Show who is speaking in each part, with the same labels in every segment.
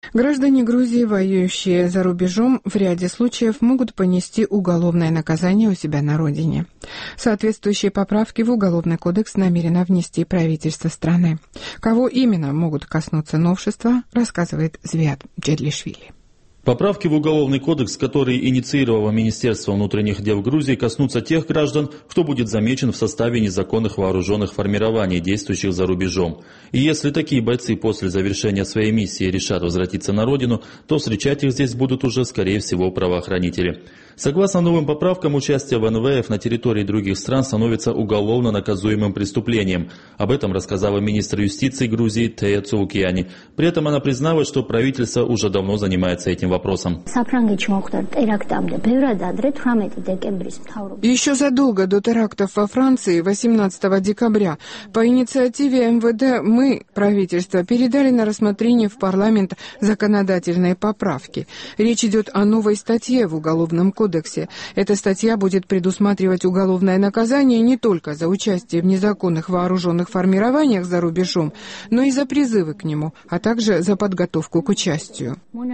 Speaker 1: Граждане Грузии, воюющие за рубежом, в ряде случаев могут понести уголовное наказание у себя на родине. Соответствующие поправки в Уголовный кодекс намерено внести правительство страны. Кого именно могут коснуться новшества, рассказывает Звиат Джедлишвили.
Speaker 2: Поправки в Уголовный кодекс, которые инициировало Министерство внутренних дел Грузии, коснутся тех граждан, кто будет замечен в составе незаконных вооруженных формирований, действующих за рубежом. И если такие бойцы после завершения своей миссии решат возвратиться на родину, то встречать их здесь будут уже, скорее всего, правоохранители. Согласно новым поправкам, участие в НВФ на территории других стран становится уголовно наказуемым преступлением. Об этом рассказала министр юстиции Грузии Тея Цулукиани. При этом она призналась, что правительство уже давно занимается этим вопросом.
Speaker 1: Еще задолго до терактов во Франции 18 декабря по инициативе МВД мы, правительство, передали на рассмотрение в парламент законодательные поправки. Речь идет о новой статье в Уголовном кодексе. Эта статья будет предусматривать уголовное наказание не только за участие в незаконных вооруженных формированиях за рубежом, но и за призывы к нему, а также за подготовку к участию.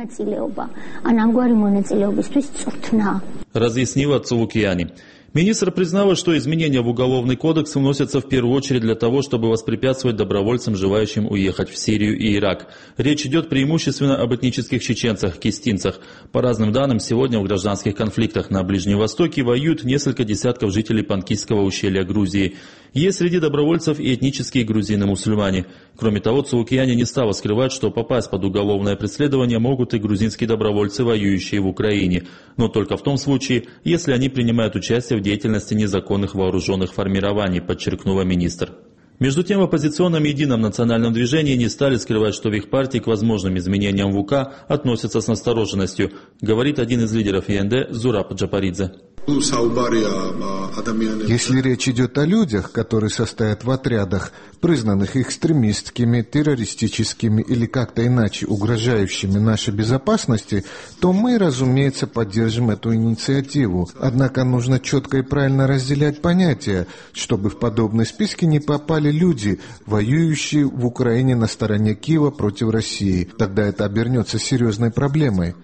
Speaker 2: Разъяснила Цулукиани. Министр признала, что изменения в Уголовный кодекс вносятся в первую очередь для того, чтобы воспрепятствовать добровольцам, желающим уехать в Сирию и Ирак. Речь идет преимущественно об этнических чеченцах, кистинцах. По разным данным, сегодня в гражданских конфликтах на Ближнем Востоке воюют несколько десятков жителей Панкисского ущелья Грузии. Есть среди добровольцев и этнические грузины-мусульмане. Кроме того, Цулукиани не стала скрывать, что попасть под уголовное преследование могут и грузинские добровольцы, воюющие в Украине. Но только в том случае, если они принимают участие в деятельности незаконных вооруженных формирований, подчеркнула министр. Между тем, в оппозиционном Едином национальном движении не стали скрывать, что в их партии к возможным изменениям в УК относятся с настороженностью, говорит один из лидеров ЕНД Зураб Джапаридзе.
Speaker 3: Если речь идет о людях, которые состоят в отрядах, признанных экстремистскими, террористическими или как-то иначе угрожающими нашей безопасности, то мы, разумеется, поддержим эту инициативу. Однако нужно четко и правильно разделять понятия, чтобы в подобные списки не попали люди, воюющие в Украине на стороне Киева против России. Тогда это обернется серьезной проблемой.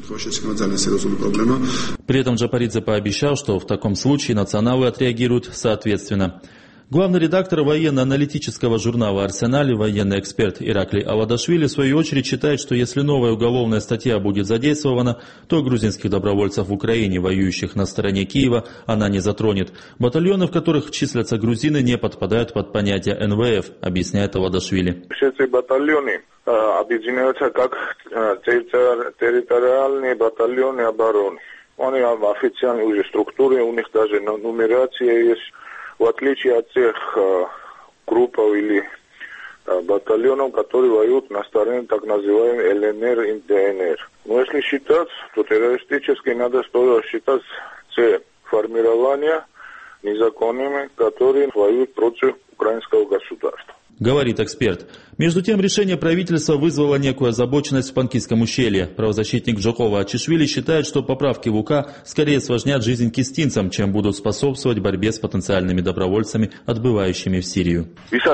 Speaker 2: При этом Джапаридзе пообещал, что в таком случае националы отреагируют соответственно. Главный редактор военно-аналитического журнала «Арсенал», военный эксперт Ираклий Авадашвили, в свою очередь, считает, что если новая уголовная статья будет задействована, то грузинских добровольцев в Украине, воюющих на стороне Киева, она не затронет. Батальоны, в которых числятся грузины, не подпадают под понятие НВФ, объясняет Авадашвили.
Speaker 4: Все эти батальоны объединяются как территориальные батальоны обороны. Они официальные уже структуры, у них даже нумерация есть. В отличие от тех групп или батальонов, которые воюют на стороне так называемой ЛНР и ДНР. Но если считать, то террористически надо считать все формирования незаконными, которые воюют против украинского государства.
Speaker 2: Говорит эксперт. Между тем, решение правительства вызвало некую озабоченность в Панкисском ущелье. Правозащитник Джокова Ачишвили считает, что поправки в УК скорее осложнят жизнь кистинцам, чем будут способствовать борьбе с потенциальными добровольцами, отбывающими в Сирию.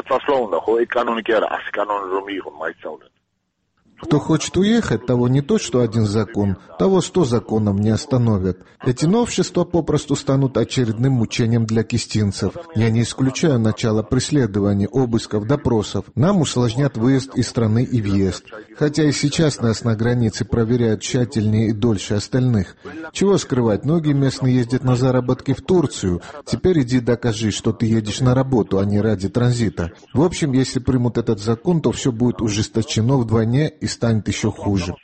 Speaker 3: Кто хочет уехать, того не то, что один закон, того 100 законов не остановят. Эти новшества попросту станут очередным мучением для кистинцев. Я не исключаю начало преследований, обысков, допросов. Нам усложнят выезд из страны и въезд. Хотя и сейчас нас на границе проверяют тщательнее и дольше остальных. Чего скрывать, многие местные ездят на заработки в Турцию. Теперь иди докажи, что ты едешь на работу, а не ради транзита. В общем, если примут этот закон, то все будет ужесточено вдвойне и станет еще хуже.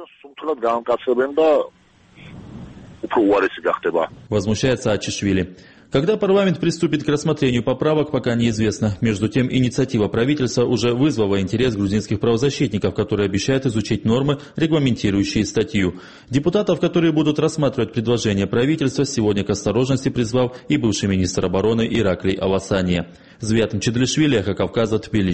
Speaker 2: Возмущается Ачишвили. Когда парламент приступит к рассмотрению поправок, пока неизвестно. Между тем, инициатива правительства уже вызвала интерес грузинских правозащитников, которые обещают изучить нормы, регламентирующие статью. Депутатов, которые будут рассматривать предложение правительства, сегодня к осторожности призвал и бывший министр обороны Ираклий Аласания. Звиат Джедлишвили, Эхо Кавказа, Тбилиси.